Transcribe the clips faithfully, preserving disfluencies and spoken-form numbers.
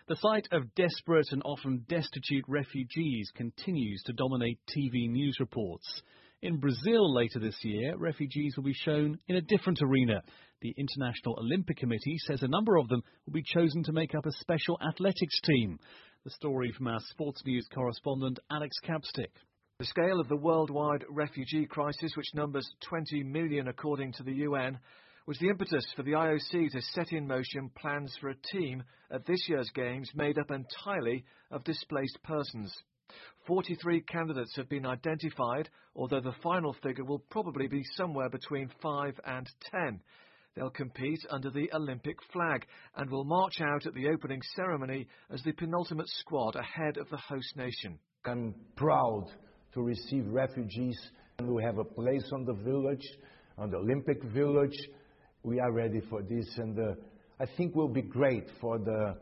The sight of desperate and often destitute refugees continues to dominate T V news reports. In Brazil later this year, refugees will be shown in a different arena. The International Olympic Committee says a number of them will be chosen to make up a special athletics team. The story from our sports news correspondent Alex Capstick. The scale of the worldwide refugee crisis, which numbers twenty million according to the U N, was the impetus for the I O C to set in motion plans for a team at this year's Games made up entirely of displaced persons. forty-three candidates have been identified, although the final figure will probably be somewhere between five and ten. They'll compete under the Olympic flag and will march out at the opening ceremony as the penultimate squad ahead of the host nation. I'm proud to receive refugees, and we have a place on the village, on the Olympic village. We are ready for this, and uh, I think will be great for the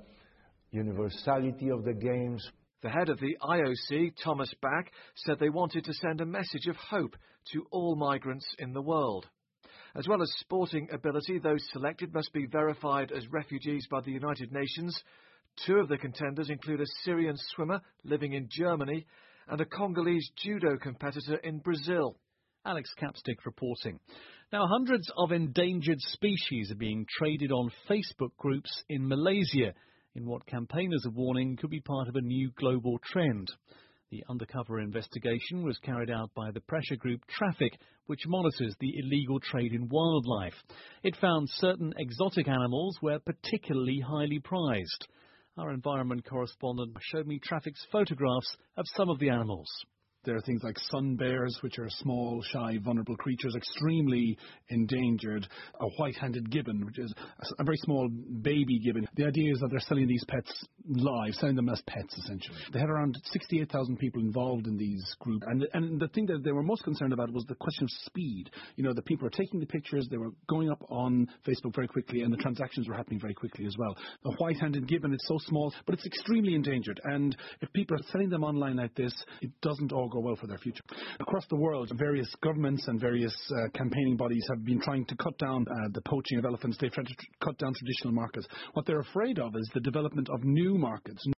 universality of the Games. The head of the I O C, Thomas Bach, said they wanted to send a message of hope to all migrants in the world. As well as sporting ability, those selected must be verified as refugees by the United Nations. Two of the contenders include a Syrian swimmer living in Germany and a Congolese judo competitor in Brazil. Alex Capstick reporting. Now, hundreds of endangered species are being traded on Facebook groups in Malaysia, in what campaigners are warning could be part of a new global trend. The undercover investigation was carried out by the pressure group Traffic, which monitors the illegal trade in wildlife. It found certain exotic animals were particularly highly prized. Our environment correspondent showed me Traffic's photographs of some of the animals. There are things like sun bears, which are small, shy, vulnerable creatures, extremely endangered. A white-handed gibbon, which is a very small baby gibbon. The idea is that they're selling these pets live, selling them as pets, essentially. They had around sixty-eight thousand people involved in these groups. And, and the thing that they were most concerned about was the question of speed. You know, the people were taking the pictures, they were going up on Facebook very quickly, and the transactions were happening very quickly as well. The white-handed gibbon is so small, but it's extremely endangered. And if people are selling them online like this, it doesn't all go well for their future. Across the world, various governments and various uh, campaigning bodies have been trying to cut down uh, the poaching of elephants. They've tried to tr- cut down traditional markets. What they're afraid of is the development of new markets.